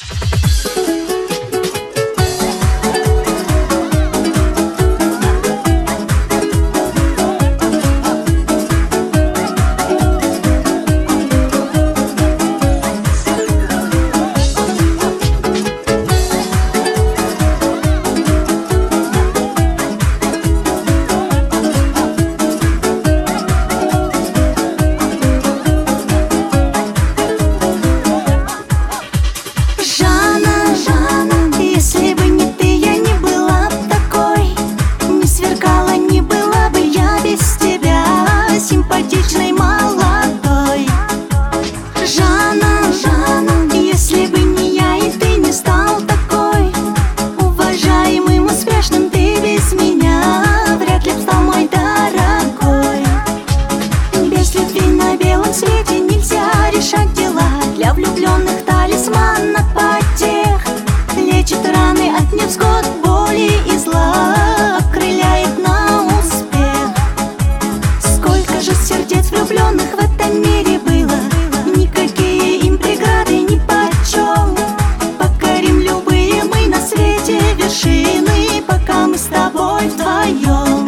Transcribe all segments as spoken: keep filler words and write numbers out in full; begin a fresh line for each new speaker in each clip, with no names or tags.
Симпатичной молодой Жанна, Жанна, если бы не я и ты не стал такой уважаемым, успешным, ты без меня вряд ли б стал мой дорогой. Без любви на белом свете нельзя решать дела. Для влюбленных талисман от потех лечит раны от невзгод, боли и зла, окрыляет на успех. Сколько же сердец влюбленных в этом мире было, никакие им преграды нипочем. Покорим любые мы на свете вершины, пока мы с тобой вдвоем.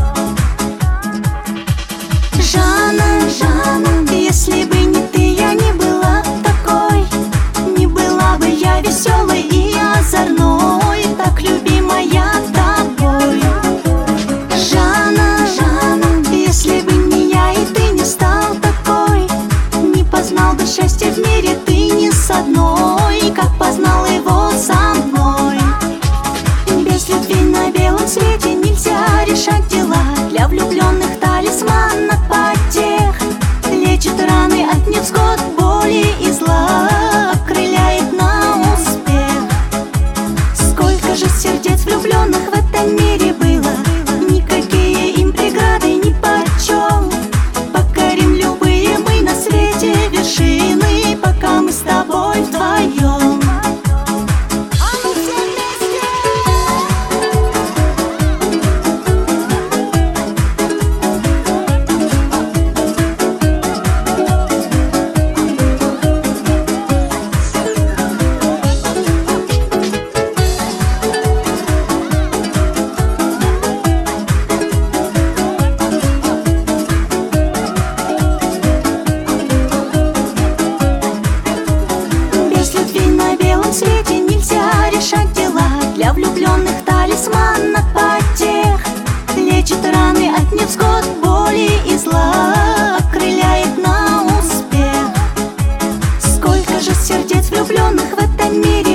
Жанна, Жанна, если бы не ты, я не была такой. Не была бы я веселой и озорной, так любимая тобой. Жанна, Жанна, если бы не я и ты не стал такой, не познал бы счастья в мире ты ни с одной, как познал его со мной. Без любви на белом свете нельзя решать дела. Для влюбленных талисман от потех лечит раны от невзгод, боли и зла, окрыляет на успех. Сколько же сердец влюбленных в этом мире было, никакие им преграды нипочем. Покорим любые мы на свете вершины, пока мы с тобой вдвоем. В свете нельзя решать дела. Для влюбленных талисман от потех лечит раны от невзгод, боли и зла, окрыляет на успех. Сколько же сердец влюбленных в этом мире